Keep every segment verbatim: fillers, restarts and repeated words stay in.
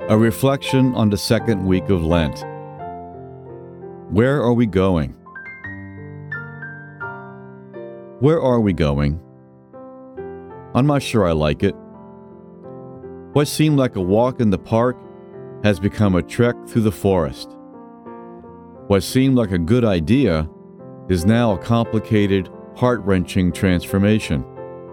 A reflection on the second week of Lent. Where are we going? Where are we going? I'm not sure I like it. What seemed like a walk in the park has become a trek through the forest. What seemed like a good idea is now a complicated, heart-wrenching transformation.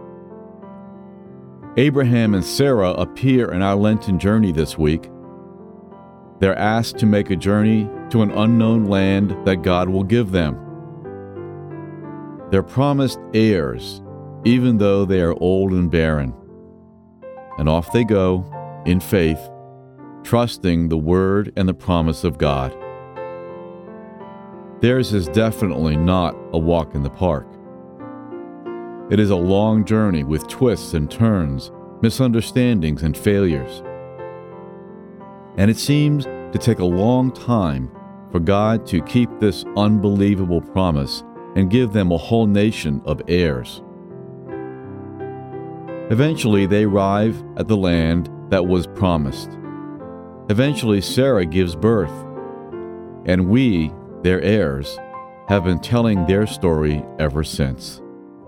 Abraham and Sarah appear in our Lenten journey this week. They're asked to make a journey to an unknown land that God will give them. They're promised heirs, even though they are old and barren. And off they go, in faith, trusting the word and the promise of God. Theirs is definitely not a walk in the park. It is a long journey with twists and turns, misunderstandings and failures. And it seems to take a long time for God to keep this unbelievable promise and give them a whole nation of heirs. Eventually, they arrive at the land that was promised. Eventually, Sarah gives birth, and we, their heirs, have been telling their story ever since.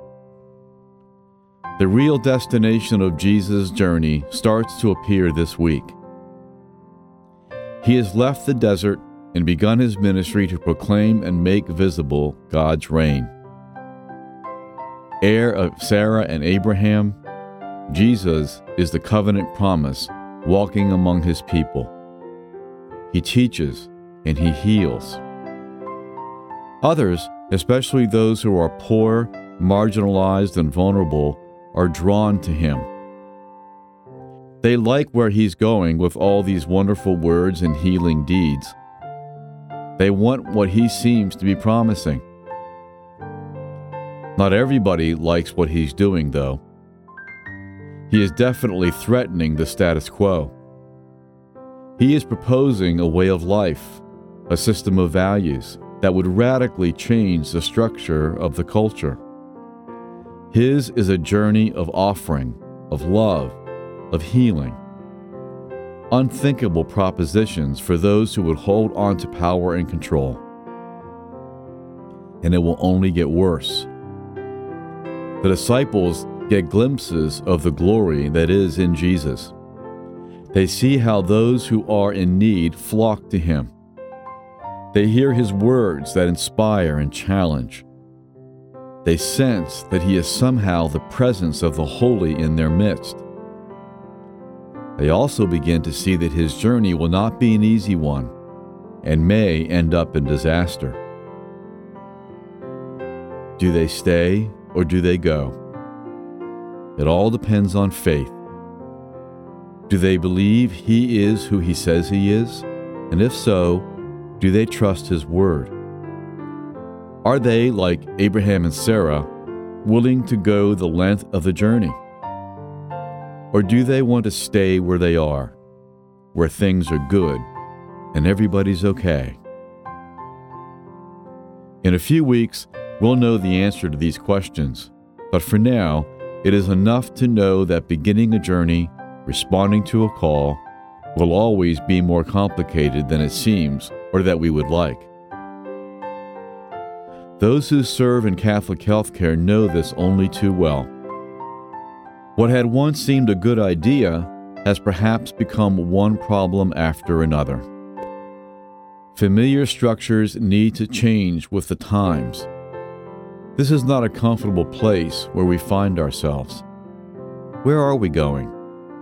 The real destination of Jesus' journey starts to appear this week. He has left the desert and begun his ministry to proclaim and make visible God's reign. Heir of Sarah and Abraham, Jesus is the covenant promise walking among his people. He teaches and he heals. Others, especially those who are poor, marginalized, and vulnerable, are drawn to him. They like where he's going with all these wonderful words and healing deeds. They want what he seems to be promising. Not everybody likes what he's doing, though. He is definitely threatening the status quo. He is proposing a way of life, a system of values that would radically change the structure of the culture. His is a journey of offering, of love, of healing. Unthinkable propositions for those who would hold on to power and control. And it will only get worse. The disciples get glimpses of the glory that is in Jesus. They see how those who are in need flock to him. They hear his words that inspire and challenge. They sense that he is somehow the presence of the holy in their midst. They also begin to see that his journey will not be an easy one and may end up in disaster. Do they stay or do they go? It all depends on faith. Do they believe he is who he says he is? And if so, do they trust his word? Are they, like Abraham and Sarah, willing to go the length of the journey? Or do they want to stay where they are, where things are good and everybody's okay? In a few weeks, we'll know the answer to these questions, but for now, it is enough to know that beginning a journey, responding to a call, will always be more complicated than it seems or that we would like. Those who serve in Catholic healthcare know this only too well. What had once seemed a good idea has perhaps become one problem after another. Familiar structures need to change with the times. This is not a comfortable place where we find ourselves. Where are we going?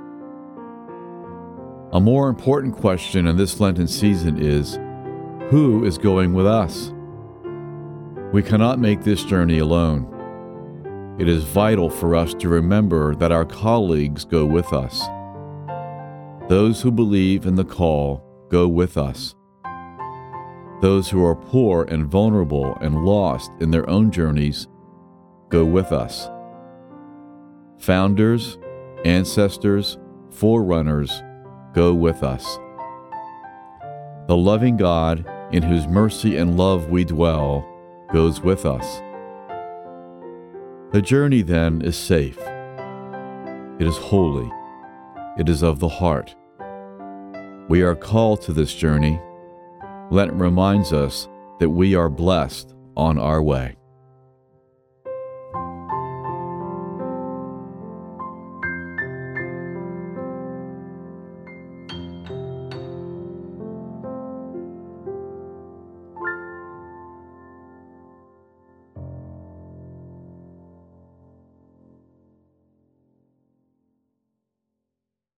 A more important question in this Lenten season is, who is going with us? We cannot make this journey alone. It is vital for us to remember that our colleagues go with us. Those who believe in the call go with us. Those who are poor and vulnerable and lost in their own journeys go with us. Founders, ancestors, forerunners go with us. The loving God, in whose mercy and love we dwell, goes with us. The journey, then, is safe. It is holy. It is of the heart. We are called to this journey. Lent reminds us that we are blessed on our way.